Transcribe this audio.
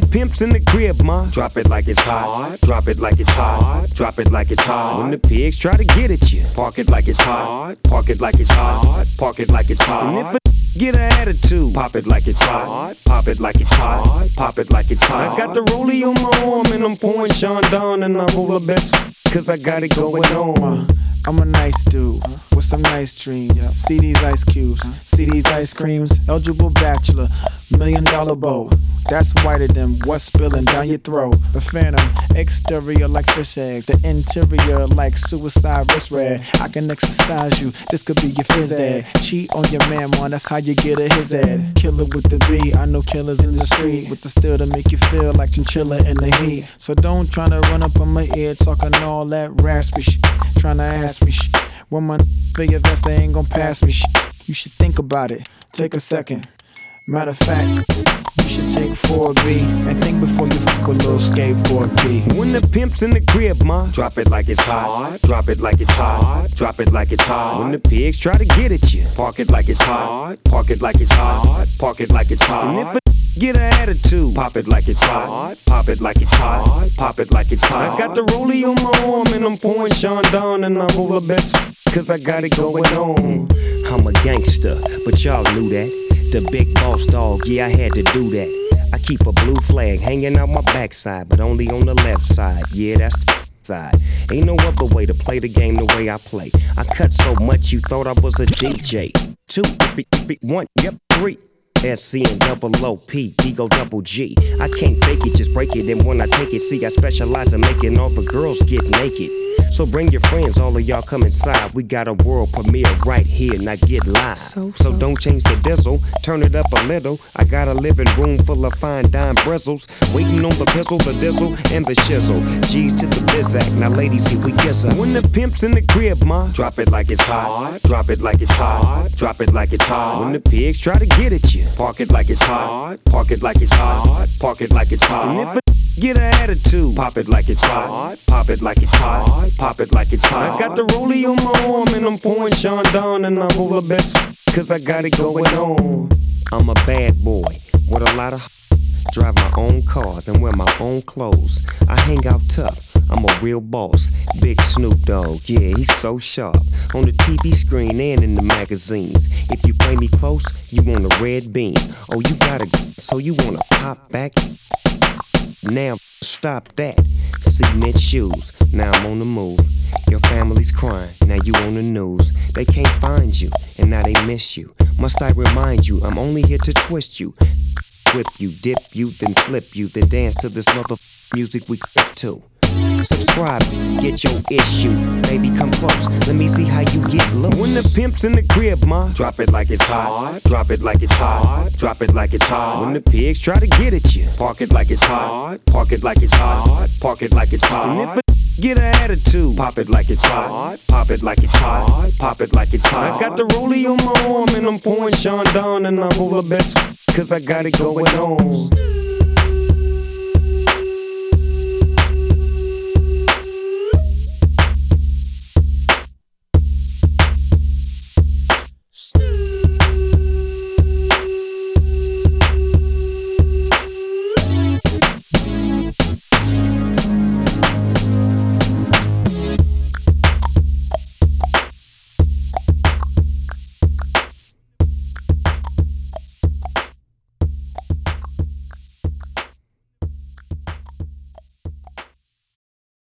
pimp's in the crib, ma, drop it like it's hot. Drop it like it's hot. Drop it like it's hot. When the pigs try to get at you, park it like it's hot. Park it like it's hot. Park it like it's hot. And if a get an attitude, pop it like it's hot. Pop it like it's hot. Pop it like it's hot. I got the rollie on my arm and I'm pouring Sean down and I roll the best, cause I got it going on. I'm a nice dude with some nice dreams. See these ice cubes, see these ice creams. Eligible bachelor, $1 million bow. That's whiter than what's spilling down your throat. The phantom, exterior like fish eggs, the interior like suicide wrist red. I can exercise you, this could be your phys ed. Cheat on your man, man, that's how you get a his ed. Killer with the B, I know killers in the street with the steel to make you feel like chinchilla in the heat. So don't tryna run up on my ear talking all that raspy shit, tryna ask me shit. When my for your vest, they ain't gon' pass me shit. You should think about it, take a second. Matter of fact, you should take 4B and think before you fuck a little skateboard P. When the pimp's in the crib, ma, drop it like it's hot. Drop it like it's hot. Drop it like it's hot. When the pigs try to get at you, park it like it's hot. Park it like it's hot. Park it like it's hot. And if a get an attitude, pop it like it's hot. Pop it like it's hot. Pop it like it's hot. I got the rollie on my arm and I'm pouring Sean down and I roll the best, cause I got it going on. I'm a gangster, but y'all knew that. The big boss dog, yeah, I had to do that. I keep a blue flag hanging out my backside, but only on the left side. Yeah, that's the side. Ain't no other way to play the game the way I play. I cut so much you thought I was a DJ. 2, 1, yep, 3. SC and double OP, Digo double G. I can't fake it, just break it. And when I take it, see, I specialize in making all the girls get naked. So bring your friends, all of y'all come inside. We got a world premiere right here, now get live. So don't change the diesel, turn it up a little. I got a living room full of fine dime bristles, waiting on the pistol, the diesel, and the shizzle. G's to the bizac, now ladies, here we kiss her. When the pimp's in the crib, ma, drop it like it's hot. Drop it like it's hot. Drop it like it's hot. When the pigs try to get at you, park it like it's hot. Park it like it's hot. Park it like it's hot. And if a get an attitude, pop it like it's hot. Pop it like it's hot. Pop it like it's hot. I got the rollie on my arm and I'm pouring Sean down and I roll the best, cause I got it going on. I'm a bad boy with a lot of drive my own cars and wear my own clothes. I hang out tough, I'm a real boss. Big Snoop Dogg, yeah, he's so sharp. On the TV screen and in the magazines. If you play me close, you want a red beam. Oh, you gotta, so you wanna pop back? Now stop that. Cement shoes, now I'm on the move. Your family's crying, now you on the news. They can't find you, and now they miss you. Must I remind you, I'm only here to twist you. Whip you, dip you, then flip you, then dance to this music we clip to. Subscribe, get your issue. Baby, come close, let me see how you get loose. When the pimp's in the crib, ma, drop it like it's hot. Drop it like it's hot. Drop it like it's hot. When the pigs try to get at you, park it like it's hot. Park it like it's hot. Park it like it's hot. And if a get an attitude, pop it like it's hot. Pop it like it's hot. Pop it like it's hot. I got the rollie on my arm and I'm pouring Sean down and I roll the best, cause I got it going on.